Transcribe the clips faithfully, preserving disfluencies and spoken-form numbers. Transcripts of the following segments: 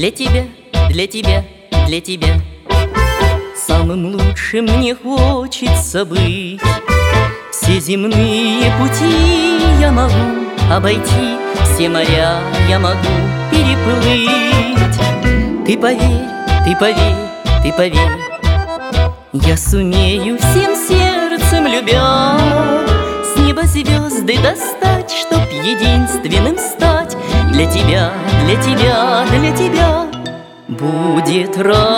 Для тебя, для тебя, для тебя самым лучшим мне хочется быть. Все земные пути я могу обойти, все моря я могу переплыть. Ты поверь, ты поверь, ты поверь, я сумею всем сердцем любя с неба звезды достать, чтоб единственным стать. Для тебя, для тебя, для тебя будет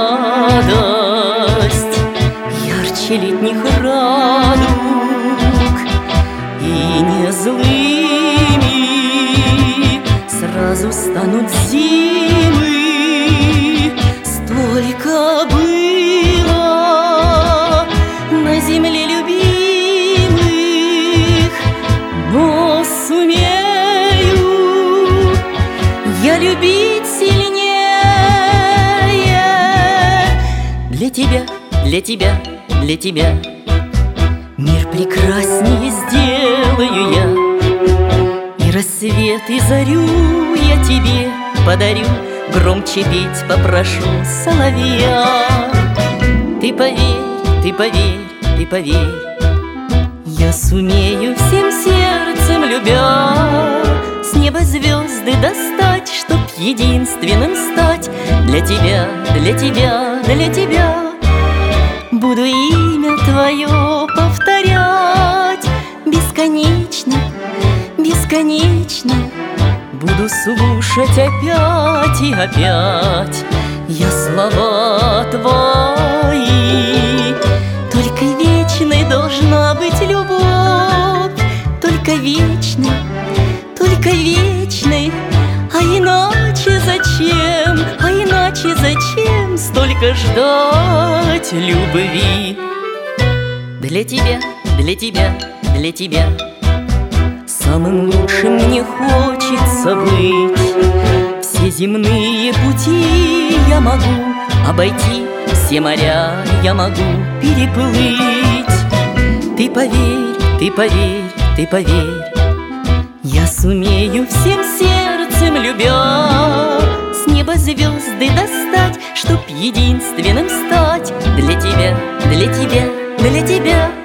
радость ярче летних радуг, и не злыми сразу станут зимы. Столько было на земле любимых, но сумею я любить сильнее. Для тебя, для тебя, для тебя мир прекраснее сделаю я, и рассвет, и зарю я тебе подарю, громче петь попрошу соловья. Ты поверь, ты поверь, ты поверь, я сумею всем сердцем любя с неба звезды достать, чтоб единственным стать. Для тебя, для тебя, для тебя буду имя твое повторять бесконечно, бесконечно. Буду слушать опять и опять я слова твои. Только вечной должна быть любовь, только вечной, только вечной. А иначе зачем, а иначе зачем столько ждать любви? Для тебя, для тебя, для тебя самым лучшим мне хочется быть. Все земные пути я могу обойти, все моря я могу переплыть. Ты поверь, ты поверь, ты поверь, я сумею всем сердцем любя с неба звезды достать, чтоб единственным стать. Для тебя, для тебя, для тебя